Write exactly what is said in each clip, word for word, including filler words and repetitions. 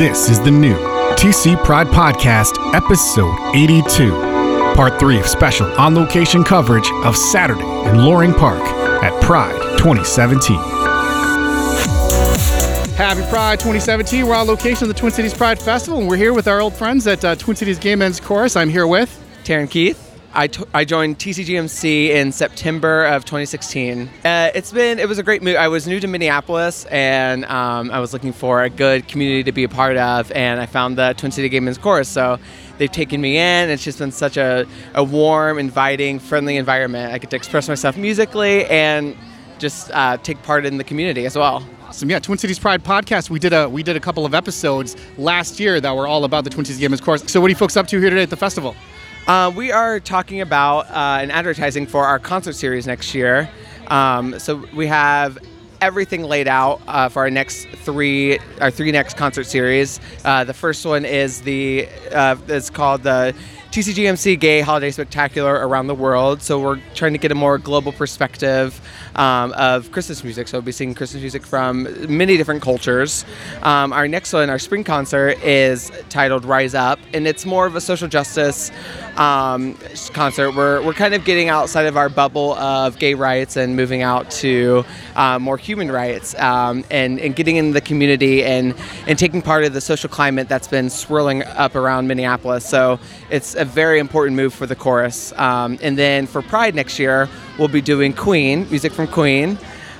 This is the new T C Pride Podcast, episode eighty-two, part three of special on-location coverage of Saturday in Loring Park at Pride twenty seventeen. Happy Pride twenty seventeen. We're on location of the Twin Cities Pride Festival, and we're here with our old friends at uh, Twin Cities Gay Men's Chorus. I'm here with Taryn Keith. I, t- I joined T C G M C in September of twenty sixteen. Uh, it's been, it was a great move. I was new to Minneapolis, and um, I was looking for a good community to be a part of, and I found the Twin City Gay Men's Chorus. So they've taken me in. It's just been such a, a warm, inviting, friendly environment. I get to express myself musically and just uh, take part in the community as well. Awesome. Yeah, Twin Cities Pride Podcast. We did a we did a couple of episodes last year that were all about the Twin Cities Gay Men's Chorus. So what are you folks up to here today at the festival? Uh, we are talking about uh, an advertising for our concert series next year. Um, so we have everything laid out uh, for our next three, our three next concert series. Uh, the first one is the, uh, it's called the T C G M C Gay Holiday Spectacular Around the World. So we're trying to get a more global perspective um, of Christmas music. So we'll be singing Christmas music from many different cultures. Um, our next one, our spring concert, is titled Rise Up, and it's more of a social justice um, concert. We're we're kind of getting outside of our bubble of gay rights and moving out to uh, more human rights um, and, and getting into the community and, and taking part of the social climate that's been swirling up around Minneapolis. So it's a very important move for the chorus. Um, and then for Pride next year, we'll be doing Queen, music from Queen.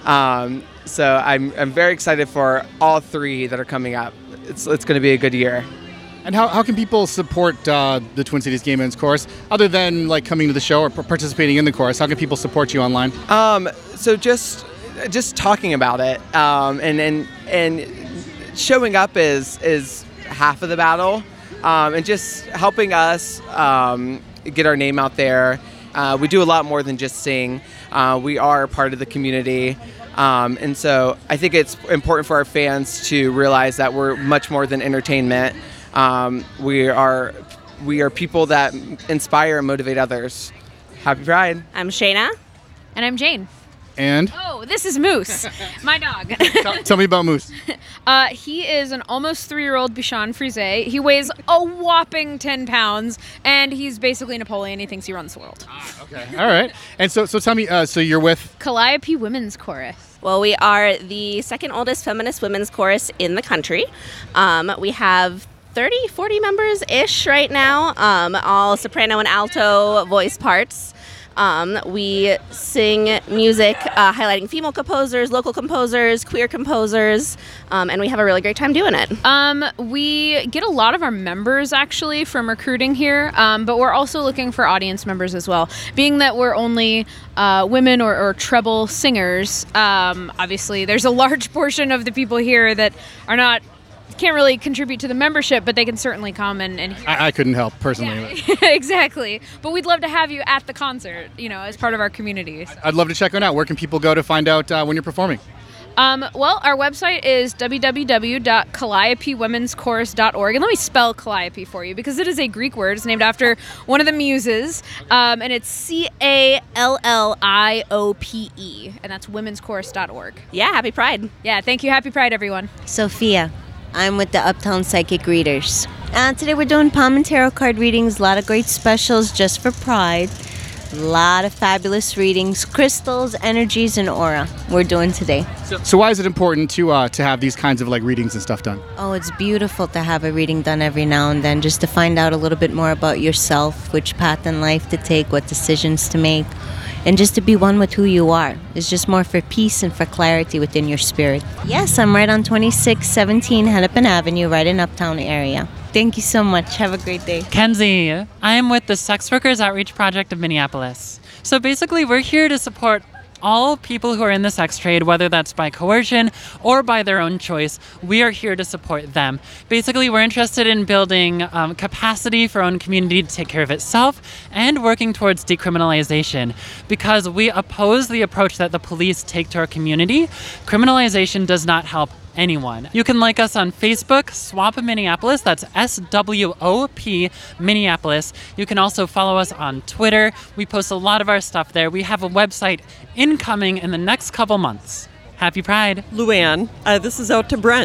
Um, so I'm I'm very excited for all three that are coming up. It's it's going to be a good year. And how, how can people support uh, the Twin Cities Gay Men's Chorus, other than like coming to the show or p- participating in the chorus? How can people support you online? Um, so just just talking about it um, and, and and showing up is is half of the battle. Um, and just helping us um, get our name out there. Uh, we do a lot more than just sing. Uh, we are part of the community. Um, and so I think it's important for our fans to realize that we're much more than entertainment. Um, we are we are people that inspire and motivate others. Happy Pride. I'm Shayna. And I'm Jane. And? Oh, this is Moose, my dog. tell, tell me about Moose. Uh, he is an almost three-year-old Bichon Frise. He weighs a whopping ten pounds, and he's basically Napoleon. He thinks he runs the world. Ah, okay. All right. And so so tell me, uh, so you're with? Calliope Women's Chorus. Well, we are the second oldest feminist women's chorus in the country. Um, we have thirty, forty members-ish right now, um, all soprano and alto voice parts. Um, we sing music uh, highlighting female composers, local composers, queer composers, um, and we have a really great time doing it. Um, we get a lot of our members actually from recruiting here, um, but we're also looking for audience members as well. Being that we're only uh, women or, or treble singers, um, obviously there's a large portion of the people here that are not can't really contribute to the membership, but they can certainly come and, and hear. I, I couldn't help personally. Yeah, exactly. But we'd love to have you at the concert, you know, as part of our community. I'd love to check it out. Where can people go to find out uh, when you're performing? Um, well, our website is w w w dot calliope women's chorus dot org. And let me spell Calliope for you, because it is a Greek word. It's named after one of the muses. Um, and it's C A L L I O P E. And that's women's chorus dot org. Yeah, happy Pride. Yeah, thank you. Happy Pride, everyone. Sophia. I'm with the Uptown Psychic Readers. Uh, today we're doing palm and tarot card readings, a lot of great specials just for Pride. A lot of fabulous readings, crystals, energies, and aura we're doing today. So, so why is it important to uh, to have these kinds of like readings and stuff done? Oh, it's beautiful to have a reading done every now and then, just to find out a little bit more about yourself, which path in life to take, what decisions to make, and just to be one with who you are. It's just more for peace and for clarity within your spirit. Yes, I'm right on twenty-six seventeen Hennepin Avenue, right in Uptown area. Thank you so much. Have a great day. Kenzie, I am with the Sex Workers Outreach Project of Minneapolis. So basically, we're here to support all people who are in the sex trade, whether that's by coercion or by their own choice. We are here to support them. Basically, we're interested in building um, capacity for our own community to take care of itself and working towards decriminalization, because we oppose the approach that the police take to our community. Criminalization does not help anyone. You can like us on Facebook, Swap Minneapolis, that's S W O P Minneapolis. You can also follow us on Twitter. We post a lot of our stuff there. We have a website incoming in the next couple months. Happy Pride. Luann, uh, this is Out to Brunch.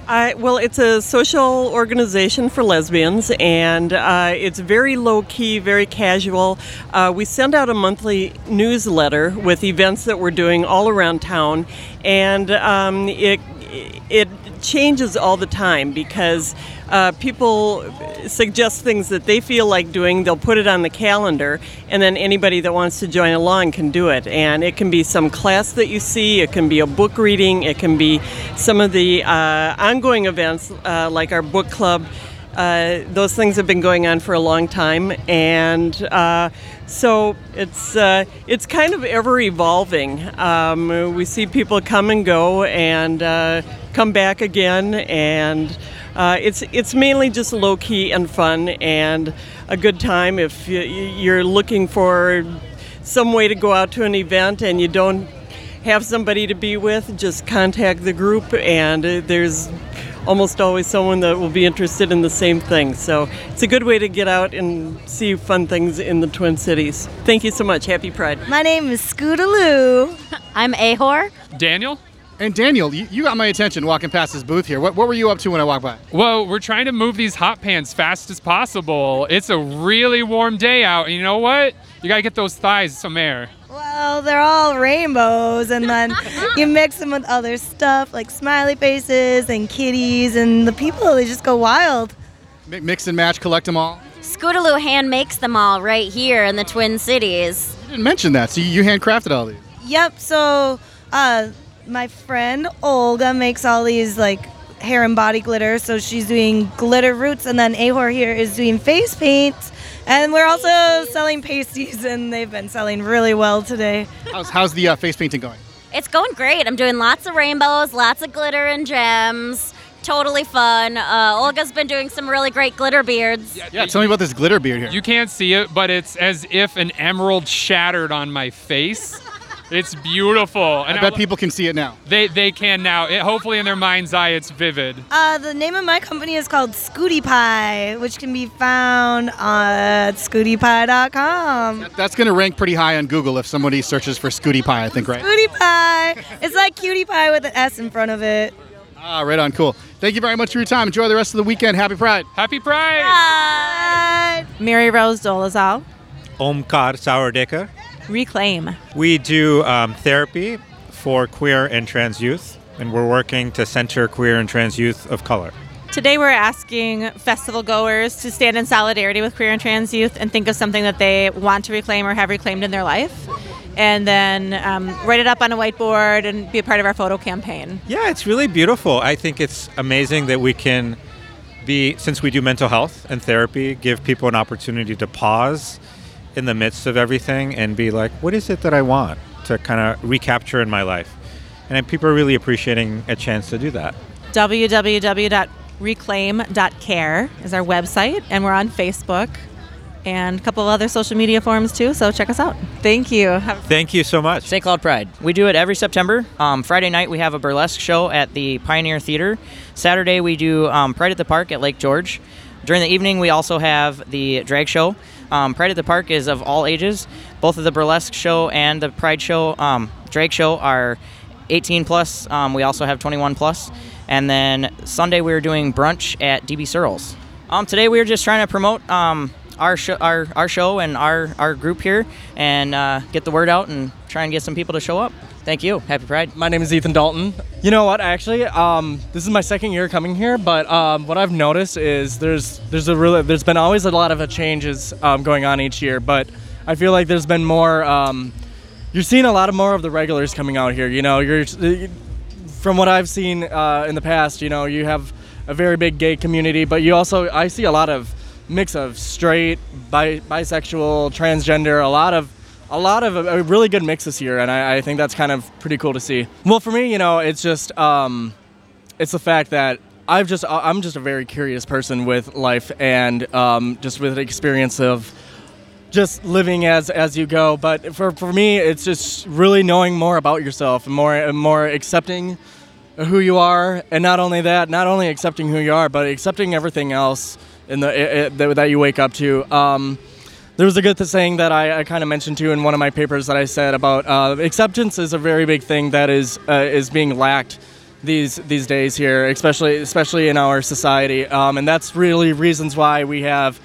Uh, well, it's a social organization for lesbians, and uh, it's very low-key, very casual. Uh, we send out a monthly newsletter with events that we're doing all around town, and um, it it changes all the time because uh, people suggest things that they feel like doing. They'll put it on the calendar, and then anybody that wants to join along can do it. And it can be some class that you see, it can be a book reading, it can be some of the uh, ongoing events uh, like our book club. Uh, those things have been going on for a long time, and uh, so it's uh, it's kind of ever evolving. Um, we see people come and go and uh, come back again, and uh, it's it's mainly just low key and fun and a good time. If you're looking for some way to go out to an event and you don't have somebody to be with, just contact the group, and there's almost always someone that will be interested in the same thing. So it's a good way to get out and see fun things in the Twin Cities. Thank you so much. Happy Pride. My name is Scootaloo. I'm Ahor. Daniel? And Daniel, you, you got my attention walking past this booth here. What, what were you up to when I walked by? Well, we're trying to move these hot pans fast as possible. It's a really warm day out, and you know what? You gotta get those thighs some air. Well, they're all rainbows, and then you mix them with other stuff like smiley faces and kitties, and the people, they just go wild. Mix and match, collect them all? Scootaloo hand makes them all right here in the Twin Cities. You didn't mention that, so you, you handcrafted all these. Yep, so uh, my friend Olga makes all these like hair and body glitter, so she's doing glitter roots, and then Ahor here is doing face paint. And we're also selling pasties, and they've been selling really well today. How's, how's the uh, face painting going? It's going great. I'm doing lots of rainbows, lots of glitter and gems. Totally fun. Uh, Olga's been doing some really great glitter beards. Yeah, yeah, tell me about this glitter beard here. You can't see it, but it's as if an emerald shattered on my face. It's beautiful. And I bet I, people can see it now. They they can now. It, hopefully in their mind's eye, it's vivid. Uh, the name of my company is called Scooty Pie, which can be found at scooty pie dot com. That, that's going to rank pretty high on Google if somebody searches for Scooty Pie, I think, right? Scooty Pie. It's like cutie pie with an S in front of it. Ah, right on. Cool. Thank you very much for your time. Enjoy the rest of the weekend. Happy Pride. Happy Pride. Bye. Mary Rose Dolezal. Omkar Saurdekar. Reclaim. We do um, therapy for queer and trans youth, and we're working to center queer and trans youth of color. Today we're asking festival goers to stand in solidarity with queer and trans youth and think of something that they want to reclaim or have reclaimed in their life, and then um, write it up on a whiteboard and be a part of our photo campaign. Yeah, it's really beautiful. I think it's amazing that we can be, since we do mental health and therapy, give people an opportunity to pause in the midst of everything and be like, what is it that I want to kind of recapture in my life? And people are really appreciating a chance to do that. w w w dot reclaim dot care is our website, and we're on Facebook and a couple of other social media forums too, so check us out. Thank you. Have- Thank you so much. Saint Cloud Pride. We do it every September. Um, Friday night we have a burlesque show at the Pioneer Theater. Saturday we do um, Pride at the Park at Lake George. During the evening we also have the drag show. Um, Pride at the Park is of all ages. Both of the burlesque show and the Pride show, um, drag show, are eighteen plus. Um, we also have twenty-one plus. And then Sunday we were doing brunch at D B Searles. Um, today we were just trying to promote um, our, sh- our our show and our, our group here, and uh, get the word out and try and get some people to show up. Thank you. Happy Pride. My name is Ethan Dalton. You know what? Actually, um, this is my second year coming here, but um, what I've noticed is there's there's a really there's been always a lot of changes um, going on each year, but I feel like there's been more. Um, you're seeing a lot of more of the regulars coming out here. You know, you're from what I've seen uh, in the past. You know, you have a very big gay community, but you also I see a lot of mix of straight, bi- bisexual, transgender, a lot of. A lot of a really good mix this year, and I, I think that's kind of pretty cool to see. Well, for me, you know, it's just um, it's the fact that I've just I'm just a very curious person with life, and um, just with the experience of just living as as you go. But for for me, it's just really knowing more about yourself and more and more accepting who you are, and not only that, not only accepting who you are, but accepting everything else in the it, it, that you wake up to. Um, There was a good saying that I, I kind of mentioned too in one of my papers that I said about uh, acceptance is a very big thing that is uh, is being lacked these these days here, especially especially in our society, um, and that's really reasons why we have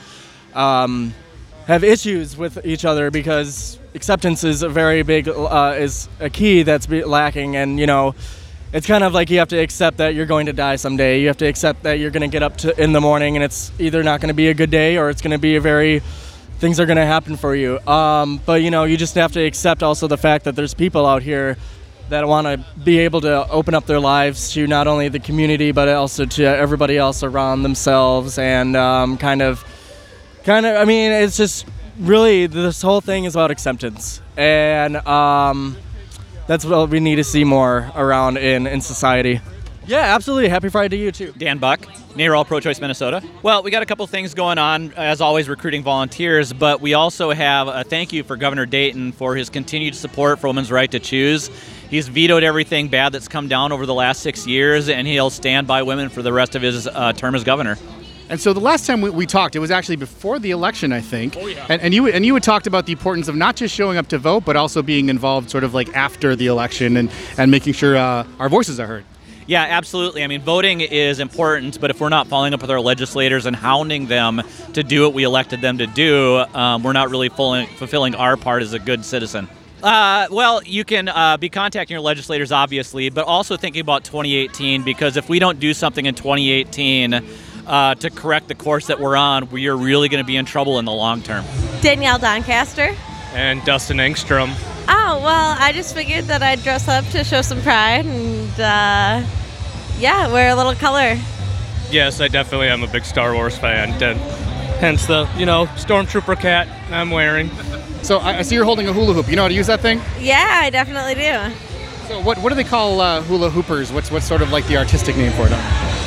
um, have issues with each other, because acceptance is a very big uh, is a key that's be lacking, and you know, it's kind of like you have to accept that you're going to die someday. You have to accept that you're going to get up to in the morning, and it's either not going to be a good day or it's going to be a very things are going to happen for you. Um, but you know, you just have to accept also the fact that there's people out here that want to be able to open up their lives to not only the community but also to everybody else around themselves, and um, kind of, kind of. I mean, it's just really this whole thing is about acceptance, and um, that's what we need to see more around in in society. Yeah, absolutely. Happy Friday to you too. Dan Buck, NARAL Pro-Choice Minnesota. Well, we got a couple things going on, as always, recruiting volunteers, but we also have a thank you for Governor Dayton for his continued support for women's right to choose. He's vetoed everything bad that's come down over the last six years, and he'll stand by women for the rest of his uh, term as governor. And so the last time we, we talked, it was actually before the election, I think. Oh, yeah. And, and you and you had talked about the importance of not just showing up to vote, but also being involved sort of like after the election and, and making sure uh, our voices are heard. Yeah, absolutely. I mean, voting is important, but if we're not following up with our legislators and hounding them to do what we elected them to do, um, we're not really fully fulfilling our part as a good citizen. Uh, well, you can uh, be contacting your legislators, obviously, but also thinking about twenty eighteen, because if we don't do something in twenty eighteen uh, to correct the course that we're on, we are really going to be in trouble in the long term. Danielle Doncaster. And Dustin Engstrom. Oh, well, I just figured that I'd dress up to show some pride and, uh, yeah, wear a little color. Yes, I definitely am a big Star Wars fan, and hence the, you know, Stormtrooper cat I'm wearing. So I, I see you're holding a hula hoop. You know how to use that thing? Yeah, I definitely do. So what what do they call uh, hula hoopers? What's what's sort of like the artistic name for them?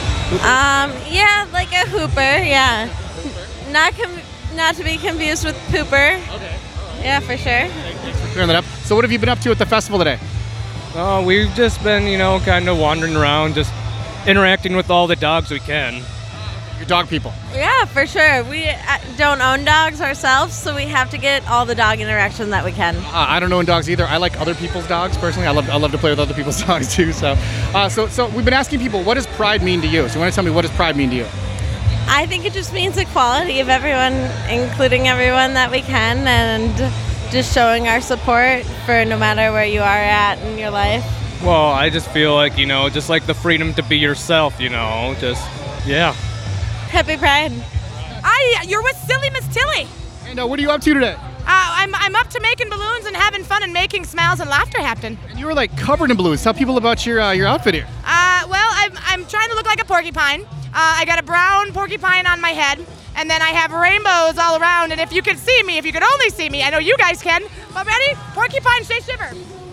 Um, yeah, like a hooper, yeah. Not com- not to be confused with pooper. Okay. Yeah, for sure. Thanks for clearing that up. So what have you been up to at the festival today? Oh, we've just been, you know, kind of wandering around, just interacting with all the dogs we can. Your dog people. Yeah, for sure. We uh, don't own dogs ourselves, so we have to get all the dog interaction that we can. Uh, I don't own dogs either. I like other people's dogs personally. I love I love to play with other people's dogs too. So, uh, so so we've been asking people, what does pride mean to you? So you want to tell me, what does pride mean to you? I think it just means equality of everyone, including everyone that we can, and just showing our support for no matter where you are at in your life. Well, I just feel like, you know, just like the freedom to be yourself, you know, just, yeah. Happy Pride. I, you're with Silly Miss Tilly. Hey, no, what are you up to today? Uh, I'm, I'm up to making balloons and having fun and making smiles and laughter happen. And you were like covered in balloons. Tell people about your uh, your outfit here. Uh, well, I'm, I'm trying to look like a porcupine. Uh, I got a brown porcupine on my head, and then I have rainbows all around. And if you could see me, if you could only see me, I know you guys can. But ready? Porcupine, stay shiver.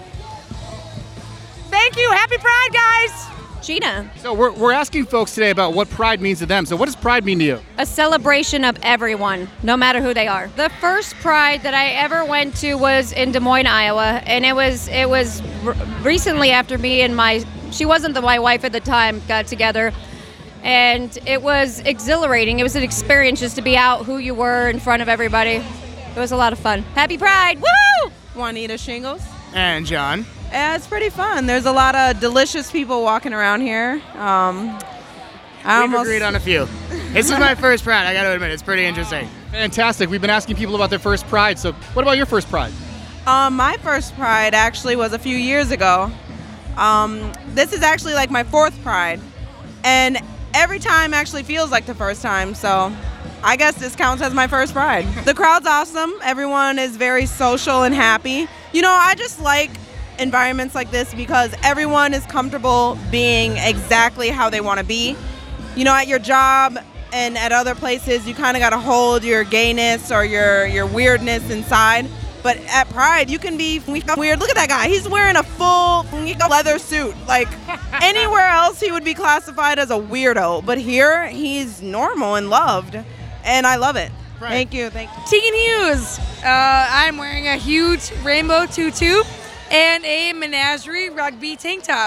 Thank you. Happy Pride, guys. Gina. So we're, we're asking folks today about what pride means to them. So what does pride mean to you? A celebration of everyone, no matter who they are. The first pride that I ever went to was in Des Moines, Iowa, and it was it was r- recently after me and my, she wasn't the, my wife at the time, got together, and it was exhilarating. It was an experience just to be out who you were in front of everybody. It was a lot of fun. Happy Pride, woo! Juanita Shingles. And John. Yeah, it's pretty fun. There's a lot of delicious people walking around here. Um, I We've almost agreed on a few. This is my first pride, I gotta admit, it's pretty interesting. Fantastic. We've been asking people about their first pride. So what about your first pride? Um, my first pride actually was a few years ago. Um, this is actually like my fourth pride. And every time actually feels like the first time, so I guess this counts as my first pride. The crowd's awesome. Everyone is very social and happy. You know, I just like environments like this because everyone is comfortable being exactly how they want to be. You know, at your job and at other places, you kind of got to hold your gayness or your, your weirdness inside. But at Pride, you can be weird. Look at that guy. He's wearing a full leather suit. Like, anywhere else, he would be classified as a weirdo. But here, he's normal and loved. And I love it. Right. Thank you. Thank you. Tegan Hughes. Uh, I'm wearing a huge rainbow tutu and a menagerie rugby tank top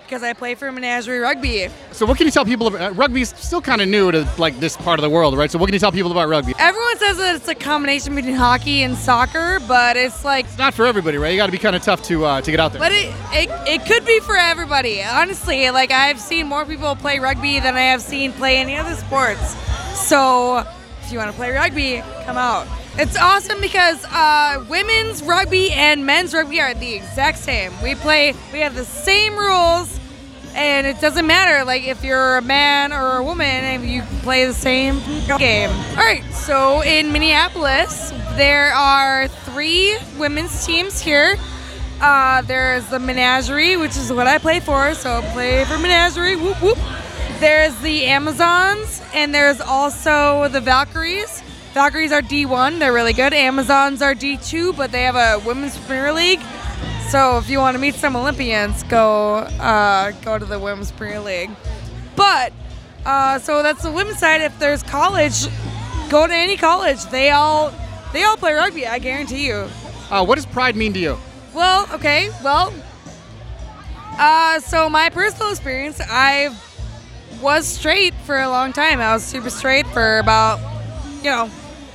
because I play for Menagerie Rugby. So what can you tell people about uh, rugby's still kind of new to like this part of the world, right? So what can you tell people about rugby? Everyone says that it's a combination between hockey and soccer, but it's like It's not for everybody, right? You got to be kind of tough to uh, to get out there. But it, it it could be for everybody. Honestly, like I've seen more people play rugby than I have seen play any other sports. So if you want to play rugby, come out. It's awesome because uh, women's rugby and men's rugby are the exact same. We play, we have the same rules, and it doesn't matter like if you're a man or a woman, and you play the same game. All right, so in Minneapolis, there are three women's teams here. Uh, there's the Menagerie, which is what I play for, so play for Menagerie, whoop whoop. There's the Amazons, and there's also the Valkyries. Valkyries are D one, they're really good. Amazons are D two, but they have a women's Premier League. So if you want to meet some Olympians, go uh, go to the women's Premier League. But, uh, so that's the women's side. If there's college, go to any college. They all they all play rugby, I guarantee you. Uh, what does pride mean to you? Well, okay, well, uh, so my personal experience, I was straight for a long time. I was super straight for about, you know,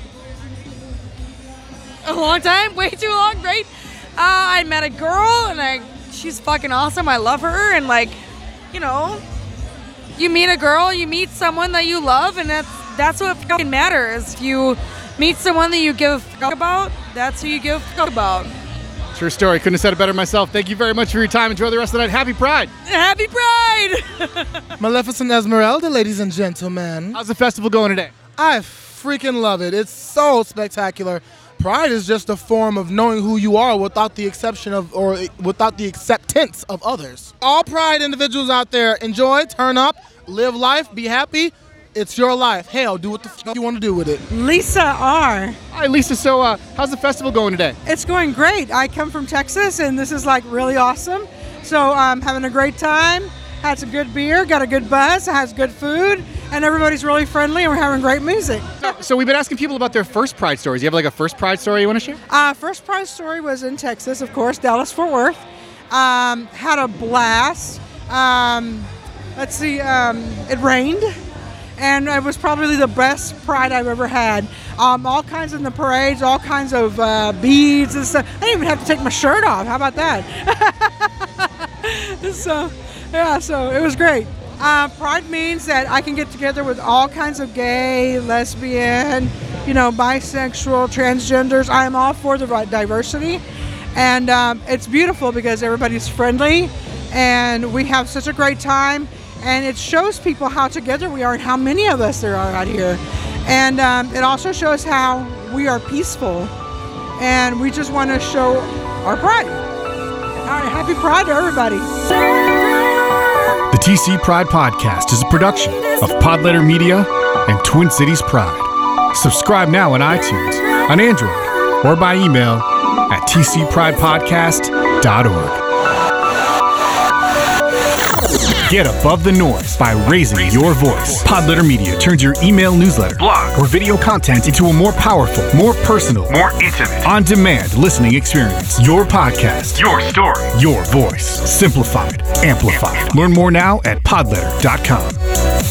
a long time, way too long, right? Uh, I met a girl, and I, she's fucking awesome. I love her, and like, you know, you meet a girl, you meet someone that you love, and that's that's what fucking matters. If you meet someone that you give a fuck about, that's who you give a fuck about. True story. Couldn't have said it better myself. Thank you very much for your time. Enjoy the rest of the night. Happy Pride. Happy Pride. Maleficent Esmeralda, ladies and gentlemen. How's the festival going today? I freaking love it. It's so spectacular. Pride is just a form of knowing who you are without the exception of, or without the acceptance of others. All Pride individuals out there, enjoy, turn up, live life, be happy. It's your life. Hell, do what the fuck you want to do with it. Lisa R. Hi, Lisa. So, uh, how's the festival going today? It's going great. I come from Texas, and this is like really awesome. So I'm having a great time. Had some good beer, got a good buzz, has good food, and everybody's really friendly, and we're having great music. So, so we've been asking people about their first Pride stories. You have like a first Pride story you want to share? Uh, first Pride story was in Texas, of course, Dallas-Fort Worth. Um, had a blast. Um, let's see, um, it rained. And it was probably the best Pride I've ever had. Um, all kinds in the parades, all kinds of uh, beads and stuff. I didn't even have to take my shirt off. How about that? so, yeah, so it was great. Uh, Pride means that I can get together with all kinds of gay, lesbian, you know, bisexual, transgenders. I am all for the diversity. And um, it's beautiful because everybody's friendly and we have such a great time. And it shows people how together we are and how many of us there are out here. And um, it also shows how we are peaceful. And we just want to show our pride. All right, happy Pride to everybody. The T C Pride Podcast is a production of Podletter Media and Twin Cities Pride. Subscribe now on iTunes, on Android, or by email at t c pride podcast dot org. Get above the noise by raising your voice. Podletter Media turns your email newsletter, blog, or video content into a more powerful, more personal, more intimate, on-demand listening experience. Your podcast, your story, your voice. Simplified, amplified. Learn more now at podletter dot com.